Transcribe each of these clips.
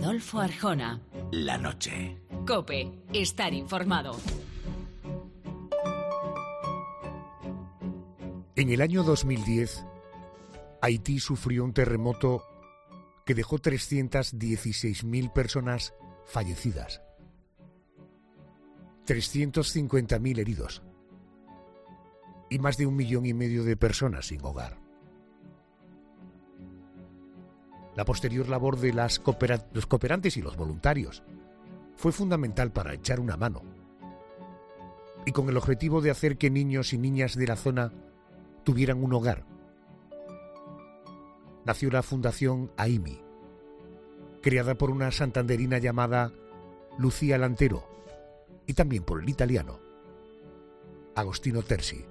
Adolfo Arjona. La noche. COPE. Estar informado. En el año 2010, Haití sufrió un terremoto que dejó 316.000 personas fallecidas, 350.000 heridos y más de 1,5 millones de personas sin hogar. La posterior labor de los cooperantes y los voluntarios fue fundamental para echar una mano, y con el objetivo de hacer que niños y niñas de la zona tuvieran un hogar, nació la Fundación AIMI, creada por una santanderina llamada Lucía Lantero y también por el italiano Agostino Terzi.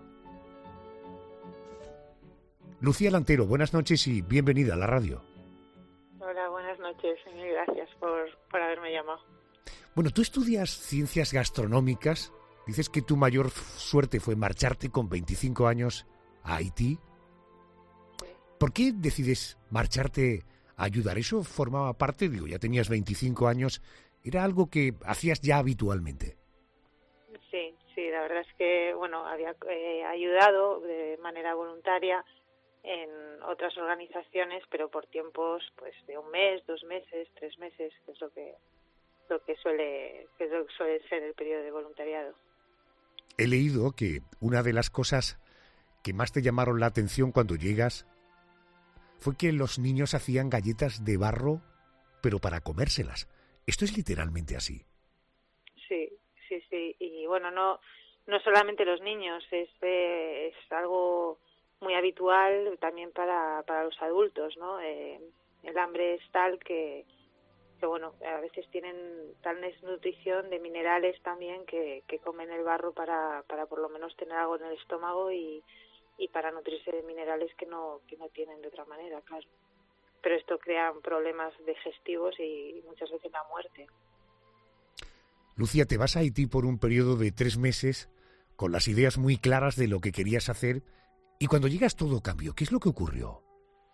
Lucía Lantero, buenas noches y bienvenida a la radio. Hola, buenas noches y gracias por haberme llamado. Bueno, tú estudias ciencias gastronómicas, dices que tu mayor suerte fue marcharte con 25 años a Haití. ¿Por qué decides marcharte a ayudar? ¿Eso formaba parte? Ya tenías 25 años, ¿era algo que hacías ya habitualmente? Sí, la verdad es que, había ayudado de manera voluntaria en otras organizaciones, pero por tiempos pues de 1 mes, 2 meses, 3 meses, que es lo que suele ser el periodo de voluntariado. He leído que una de las cosas que más te llamaron la atención cuando llegas fue que los niños hacían galletas de barro, pero para comérselas. ¿Esto es literalmente así? Sí. Y no solamente los niños, es algo muy habitual también para los adultos, ¿no? El hambre es tal que a veces tienen tal desnutrición de minerales también que comen el barro para por lo menos tener algo en el estómago y para nutrirse de minerales que no tienen de otra manera, claro. Pero esto crea problemas digestivos y muchas veces la muerte. Lucía, te vas a Haití por un periodo de 3 meses con las ideas muy claras de lo que querías hacer, y cuando llegas todo cambió. ¿Qué es lo que ocurrió?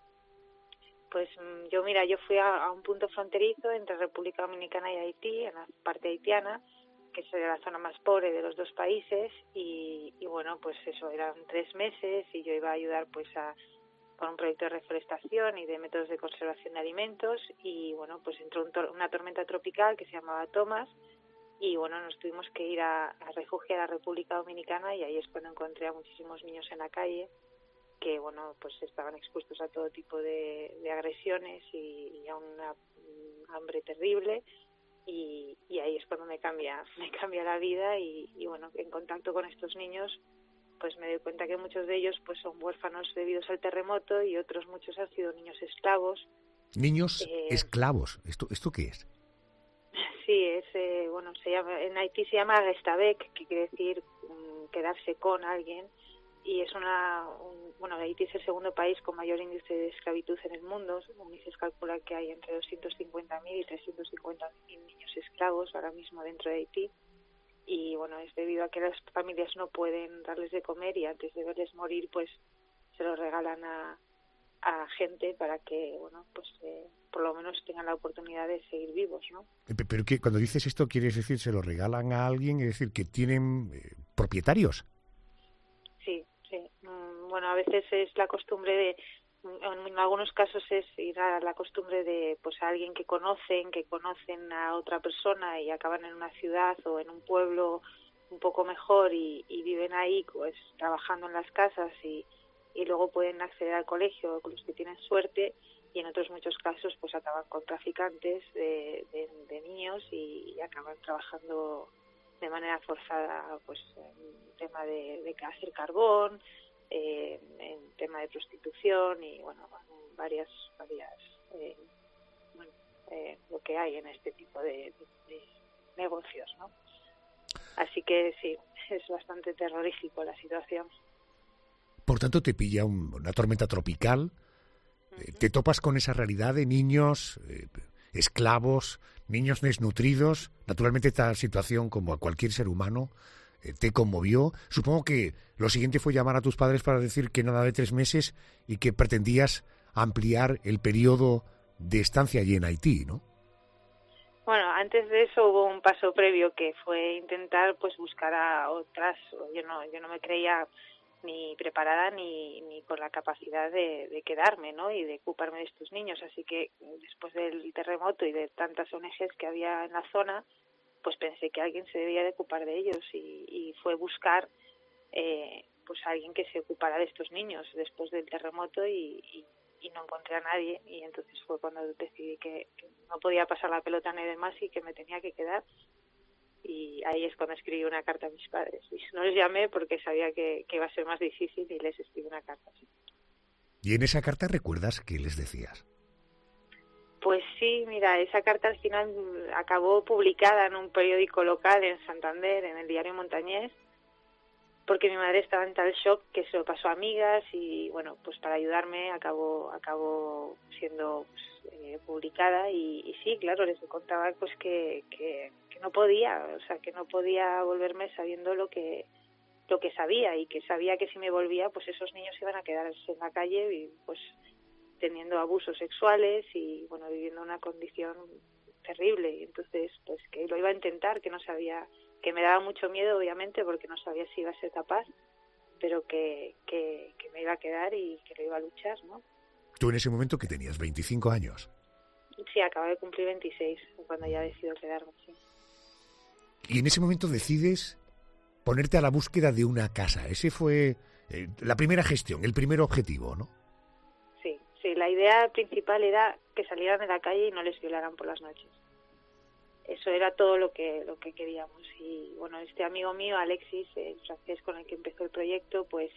Pues yo fui a un punto fronterizo entre República Dominicana y Haití, en la parte haitiana, que es la zona más pobre de los dos países, y pues eso, eran 3 meses y yo iba a ayudar por un proyecto de reforestación y de métodos de conservación de alimentos, y pues entró una tormenta tropical que se llamaba Thomas, y nos tuvimos que ir a refugiar a la República Dominicana, y ahí es cuando encontré a muchísimos niños en la calle que pues estaban expuestos a todo tipo de agresiones y a una hambre terrible. Y ahí es cuando me cambia la vida y en contacto con estos niños pues me doy cuenta que muchos de ellos pues son huérfanos debido al terremoto, y otros muchos han sido niños esclavos. ¿Niños esclavos? ¿Esto qué es? Sí, se llama, en Haití se llama gestabek, que quiere decir quedarse con alguien, y es Haití es el segundo país con mayor índice de esclavitud en el mundo. Se calcula que hay entre 250.000 y 350.000 niños esclavos ahora mismo dentro de Haití, y es debido a que las familias no pueden darles de comer, y antes de verles morir pues se los regalan a gente para que por lo menos tengan la oportunidad de seguir vivos, ¿no? Pero que cuando dices esto, ¿quieres decir se lo regalan a alguien? Es decir, que tienen propietarios. Sí. A veces es la costumbre en algunos casos es ir a la costumbre de a alguien que conocen a otra persona y acaban en una ciudad o en un pueblo un poco mejor y viven ahí pues trabajando en las casas y luego pueden acceder al colegio con los que tienen suerte, y en otros muchos casos pues acaban con traficantes de niños y acaban trabajando de manera forzada pues en tema de hacer carbón, en tema de prostitución y varias lo que hay en este tipo de negocios, ¿no? Así que sí, es bastante terrorífico la situación. Por tanto, te pilla una tormenta tropical, te topas con esa realidad de niños esclavos, niños desnutridos. Naturalmente esta situación, como a cualquier ser humano, te conmovió. Supongo que lo siguiente fue llamar a tus padres para decir que nada de 3 meses y que pretendías ampliar el periodo de estancia allí en Haití, ¿no? Bueno, antes de eso hubo un paso previo que fue intentar pues buscar a otras. Yo no me creía ni preparada ni con la capacidad de quedarme, ¿no? Y de ocuparme de estos niños. Así que después del terremoto y de tantas ONGs que había en la zona, pues pensé que alguien se debía de ocupar de ellos y fue buscar pues a alguien que se ocupara de estos niños después del terremoto y no encontré a nadie, y entonces fue cuando decidí que no podía pasar la pelota a nadie más y que me tenía que quedar, y ahí es cuando escribí una carta a mis padres. Y no les llamé porque sabía que iba a ser más difícil, y les escribí una carta. Sí. ¿Y en esa carta recuerdas qué les decías? Pues sí, mira, esa carta al final acabó publicada en un periódico local en Santander, en el diario Montañés, porque mi madre estaba en tal shock que se lo pasó a amigas y, bueno, pues para ayudarme acabó siendo pues, publicada y sí, claro, les contaba pues que no podía, o sea, que no podía volverme sabiendo lo que sabía, y que sabía que si me volvía, pues esos niños iban a quedarse en la calle y pues teniendo abusos sexuales y, bueno, viviendo una condición terrible. Y entonces, pues que lo iba a intentar, que no sabía, que me daba mucho miedo, obviamente, porque no sabía si iba a ser capaz, pero que me iba a quedar y que lo iba a luchar, ¿no? Tú en ese momento que tenías 25 años. Sí, acabo de cumplir 26, cuando ya decido quedarme, sí. Y en ese momento decides ponerte a la búsqueda de una casa. Ese fue la primera gestión, el primer objetivo, ¿no? Sí, la idea principal era que salieran de la calle y no les violaran por las noches. Eso era todo lo que queríamos. Y bueno, este amigo mío, Alexis, el francés con el que empezó el proyecto, pues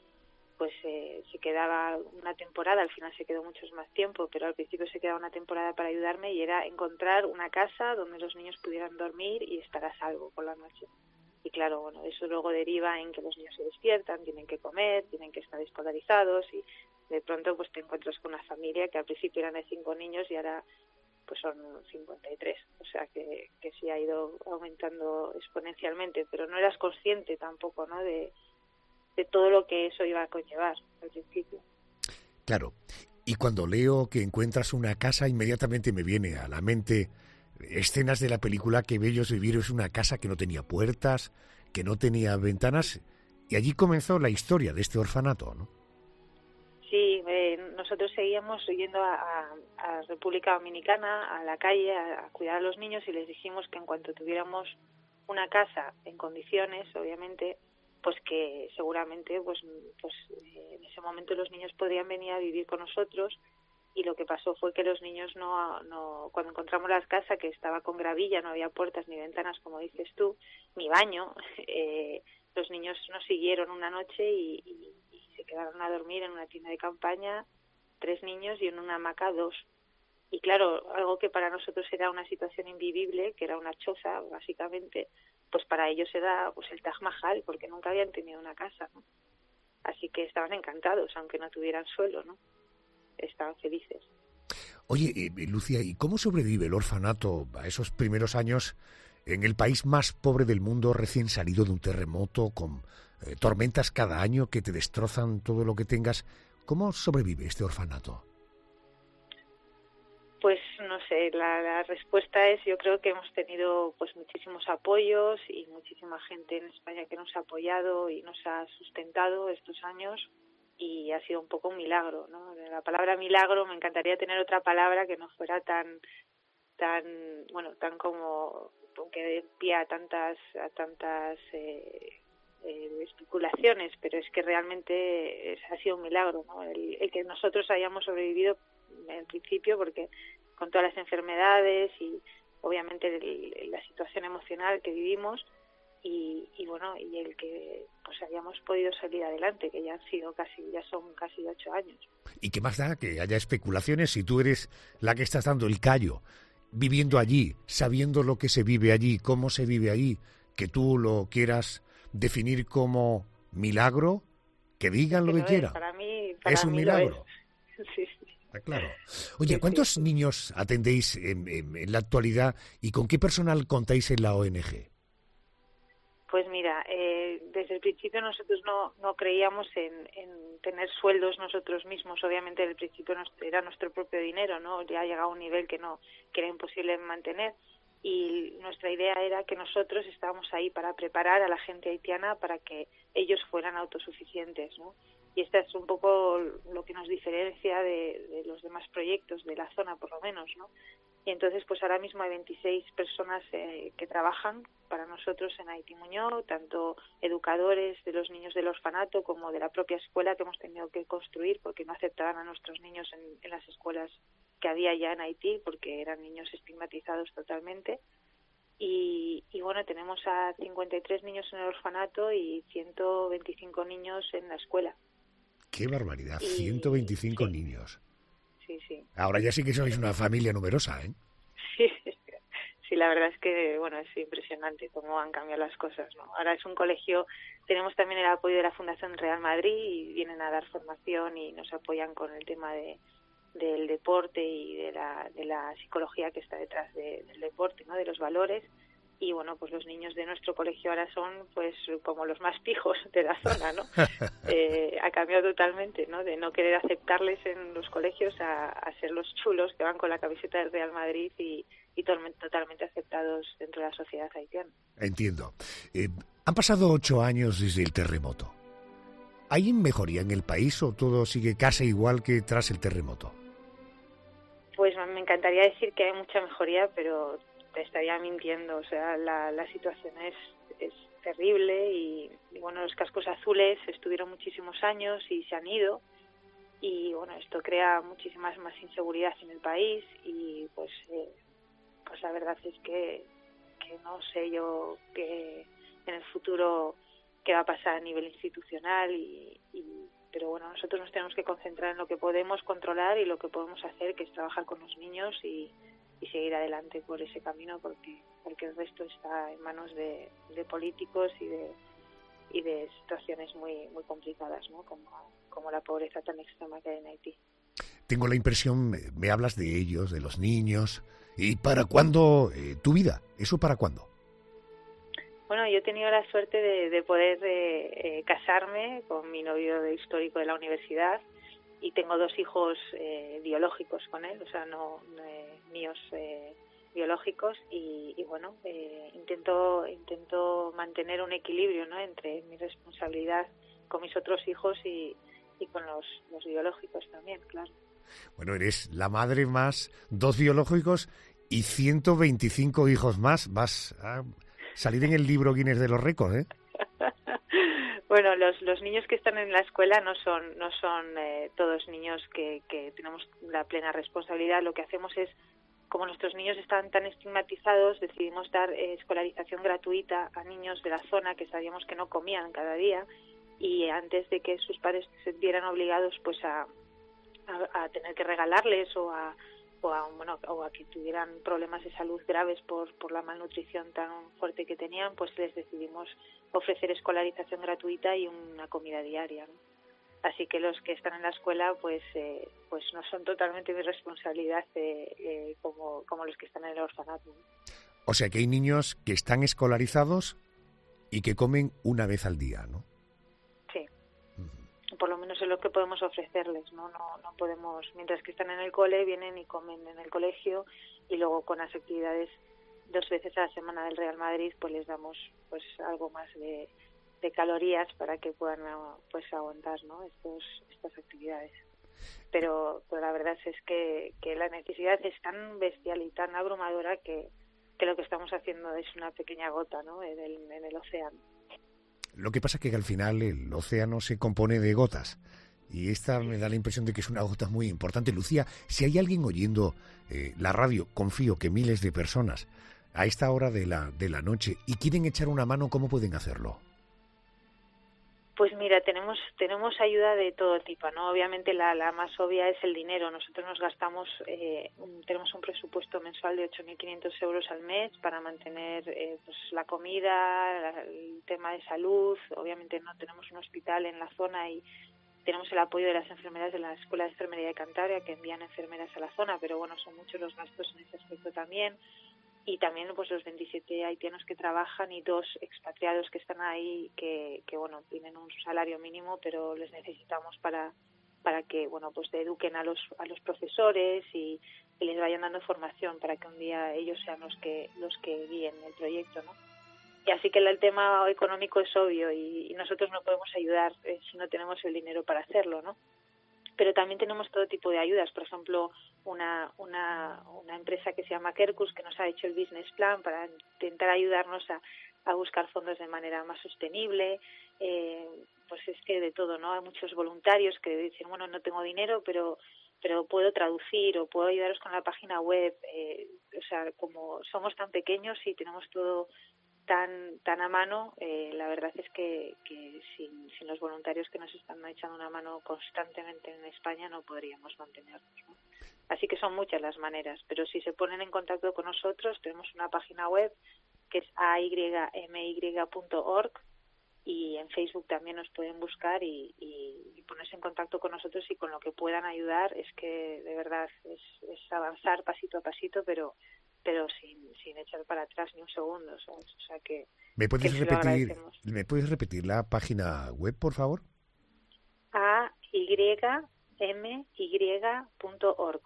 se quedaba una temporada. Al final se quedó mucho más tiempo, pero al principio se quedaba una temporada para ayudarme, y era encontrar una casa donde los niños pudieran dormir y estar a salvo por la noche. Y claro, bueno, eso luego deriva en que los niños se despiertan, tienen que comer, tienen que estar escolarizados, y de pronto pues te encuentras con una familia que al principio eran de 5 niños y ahora pues son 53, o sea que sí ha ido aumentando exponencialmente, pero no eras consciente tampoco, ¿no?, de todo lo que eso iba a conllevar al principio. Claro, y cuando leo que encuentras una casa, inmediatamente me viene a la mente escenas de la película Qué bello es vivir. Es una casa que no tenía puertas, que no tenía ventanas, y allí comenzó la historia de este orfanato, ¿no? Sí, nosotros seguíamos yendo a República Dominicana, a la calle, a cuidar a los niños, y les dijimos que en cuanto tuviéramos una casa en condiciones, obviamente, pues que seguramente pues en ese momento los niños podrían venir a vivir con nosotros. Y lo que pasó fue que los niños no cuando encontramos la casa, que estaba con gravilla, no había puertas ni ventanas, como dices tú, ni baño, los niños nos siguieron una noche y se quedaron a dormir en una tienda de campaña, 3 niños, y en una hamaca 2. Y claro, algo que para nosotros era una situación invivible, que era una choza, básicamente, pues para ellos era pues el Taj Mahal, porque nunca habían tenido una casa, ¿no? Así que estaban encantados, aunque no tuvieran suelo, ¿no? Estaban felices. Oye, Lucía, ¿y cómo sobrevive el orfanato a esos primeros años en el país más pobre del mundo, recién salido de un terremoto, con tormentas cada año que te destrozan todo lo que tengas? ¿Cómo sobrevive este orfanato? Pues no sé, la respuesta es, yo creo que hemos tenido pues muchísimos apoyos y muchísima gente en España que nos ha apoyado y nos ha sustentado estos años, y ha sido un poco un milagro, ¿no? La palabra milagro, me encantaría tener otra palabra que no fuera tan como que dé pie a tantas especulaciones, pero es que realmente ha sido un milagro, ¿no? El que nosotros hayamos sobrevivido en principio, porque con todas las enfermedades y obviamente la situación emocional que vivimos, y bueno, y el que pues hayamos podido salir adelante, que ya son casi 8 años. ¿Y qué más da que haya especulaciones si tú eres la que estás dando el callo, viviendo allí, sabiendo lo que se vive allí, cómo se vive allí, que tú lo quieras definir como milagro? Que digan lo que quieran. Para mí es un milagro. Sí. Claro. Oye, ¿cuántos niños atendéis en la actualidad y con qué personal contáis en la ONG? Pues mira, desde el principio nosotros no creíamos en tener sueldos nosotros mismos. Obviamente, desde el principio era nuestro propio dinero, ¿no? Ya ha llegado a un nivel que era imposible mantener. Y nuestra idea era que nosotros estábamos ahí para preparar a la gente haitiana para que ellos fueran autosuficientes, ¿no? Y este es un poco lo que nos diferencia de los demás proyectos de la zona, por lo menos, ¿no? Y entonces, pues ahora mismo hay 26 personas que trabajan para nosotros en Haití Muñoz, tanto educadores de los niños del orfanato como de la propia escuela que hemos tenido que construir porque no aceptaban a nuestros niños en las escuelas que había ya en Haití porque eran niños estigmatizados totalmente. Y bueno, tenemos a 53 niños en el orfanato y 125 niños en la escuela. ¡Qué barbaridad! 125 sí, niños. Sí. Ahora ya sí que sois una familia numerosa, ¿eh? Sí, la verdad es que, bueno, es impresionante cómo han cambiado las cosas, ¿no? Ahora es un colegio, tenemos también el apoyo de la Fundación Real Madrid y vienen a dar formación y nos apoyan con el tema del deporte y de la psicología que está detrás del deporte, ¿no? De los valores. Y bueno, pues los niños de nuestro colegio ahora son pues como los más pijos de la zona, ¿no? Ha cambiado totalmente, ¿no? De no querer aceptarles en los colegios a ser los chulos que van con la camiseta del Real Madrid y totalmente aceptados dentro de la sociedad haitiana. Entiendo. Han pasado 8 años desde el terremoto. ¿Hay mejoría en el país o todo sigue casi igual que tras el terremoto? Pues me encantaría decir que hay mucha mejoría, pero te estaría mintiendo. O sea, la situación es terrible y bueno, los cascos azules estuvieron muchísimos años y se han ido y bueno, esto crea muchísimas más inseguridad en el país y pues la verdad es que no sé yo que en el futuro qué va a pasar a nivel institucional pero bueno, nosotros nos tenemos que concentrar en lo que podemos controlar y lo que podemos hacer, que es trabajar con los niños y seguir adelante por ese camino porque el resto está en manos de políticos y de situaciones muy muy complicadas, ¿no? Como la pobreza tan extrema que hay en Haití. Tengo la impresión, me hablas de ellos, de los niños. ¿Y para cuándo tu vida? ¿Eso para cuándo? Bueno, yo he tenido la suerte de poder casarme con mi novio histórico de la universidad y tengo 2 hijos biológicos con él, o sea, no míos biológicos y bueno, intento mantener un equilibrio, ¿no? Entre mi responsabilidad con mis otros hijos y con los biológicos también, claro. Bueno, eres la madre más 2 biológicos y 125 hijos más. Vas a salir en el libro Guinness de los récords, ¿eh? Bueno, los niños que están en la escuela no son todos niños que tenemos la plena responsabilidad. Lo que hacemos es, como nuestros niños están tan estigmatizados, decidimos dar escolarización gratuita a niños de la zona que sabíamos que no comían cada día y antes de que sus padres se vieran obligados pues a tener que regalarles o a que tuvieran problemas de salud graves por la malnutrición tan fuerte que tenían, pues les decidimos ofrecer escolarización gratuita y una comida diaria, ¿no? Así que los que están en la escuela pues no son totalmente mi responsabilidad como los que están en el orfanato, ¿no? O sea que hay niños que están escolarizados y que comen una vez al día, ¿no? Sí. Por lo menos es lo que podemos ofrecerles, ¿no? No podemos, mientras que están en el cole, vienen y comen en el colegio y luego con las actividades 2 veces a la semana del Real Madrid pues les damos pues algo más de calorías para que puedan pues aguantar, ¿no? estas actividades. Pero la verdad es que la necesidad es tan bestial y tan abrumadora que lo que estamos haciendo es una pequeña gota, ¿no? en el océano. Lo que pasa es que al final el océano se compone de gotas y esta me da la impresión de que es una gota muy importante. Lucía, si hay alguien oyendo la radio, confío que miles de personas a esta hora de la noche y quieren echar una mano, ¿cómo pueden hacerlo? Pues mira, tenemos ayuda de todo tipo, ¿no? Obviamente la más obvia es el dinero. Nosotros nos gastamos, tenemos un presupuesto mensual de 8.500 euros al mes para mantener pues la comida, el tema de salud. Obviamente no tenemos un hospital en la zona y tenemos el apoyo de las enfermeras de la Escuela de Enfermería de Cantabria que envían enfermeras a la zona, pero bueno, son muchos los gastos en ese aspecto también. y también pues los 27 haitianos que trabajan y 2 expatriados que están ahí que bueno, tienen un salario mínimo, pero les necesitamos para que bueno, pues eduquen a los profesores y les vayan dando formación para que un día ellos sean los que guíen el proyecto, ¿no? Y así que el tema económico es obvio y nosotros no podemos ayudar si no tenemos el dinero para hacerlo, ¿no? Pero también tenemos todo tipo de ayudas. Por ejemplo, una empresa que se llama Kerkus, que nos ha hecho el business plan para intentar ayudarnos a buscar fondos de manera más sostenible. Pues es que de todo, ¿no? Hay muchos voluntarios que dicen, bueno, no tengo dinero, pero puedo traducir o puedo ayudaros con la página web. O sea, como somos tan pequeños y tenemos todo tan a mano, la verdad es que sin los voluntarios que nos están echando una mano constantemente en España no podríamos mantenernos, ¿no? Así que son muchas las maneras, pero si se ponen en contacto con nosotros, tenemos una página web que es aymy.org y en Facebook también nos pueden buscar y ponerse en contacto con nosotros y con lo que puedan ayudar. Es que de verdad es avanzar pasito a pasito, pero sin echar para atrás ni un segundo, ¿sabes? O sea que ¿Me puedes repetir la página web, por favor? aymy.org.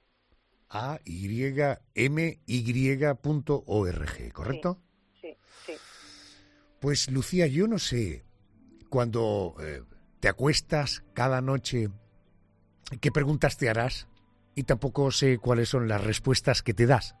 aymy.org, ¿correcto? Sí. Pues Lucía, yo no sé, cuando te acuestas cada noche, qué preguntas te harás y tampoco sé cuáles son las respuestas que te das.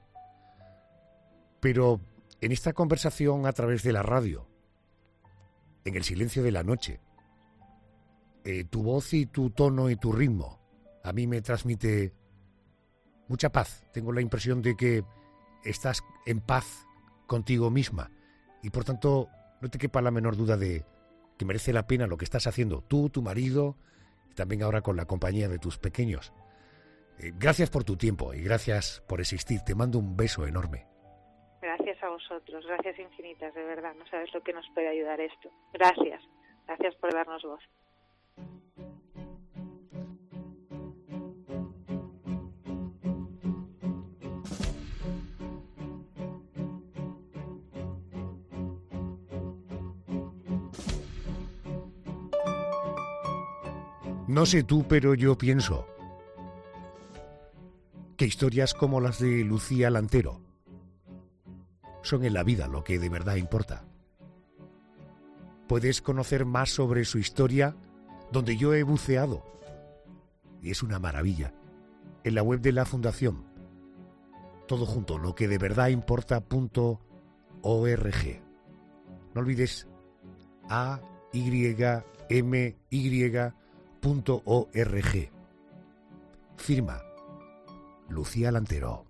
Pero en esta conversación a través de la radio, en el silencio de la noche, tu voz y tu tono y tu ritmo a mí me transmite mucha paz. Tengo la impresión de que estás en paz contigo misma y por tanto no te quepa la menor duda de que merece la pena lo que estás haciendo tú, tu marido y también ahora con la compañía de tus pequeños. Gracias por tu tiempo y gracias por existir. Te mando un beso enorme. Gracias a vosotros, gracias infinitas, de verdad. No sabes lo que nos puede ayudar esto. Gracias por darnos voz. No sé tú, pero yo pienso que historias como las de Lucía Lantero son en la vida lo que de verdad importa. Puedes conocer más sobre su historia donde yo he buceado, y es una maravilla, en la web de la Fundación. Todo junto, lo que de verdad importa.org. No olvides aymy.org. Firma Lucía Lantero.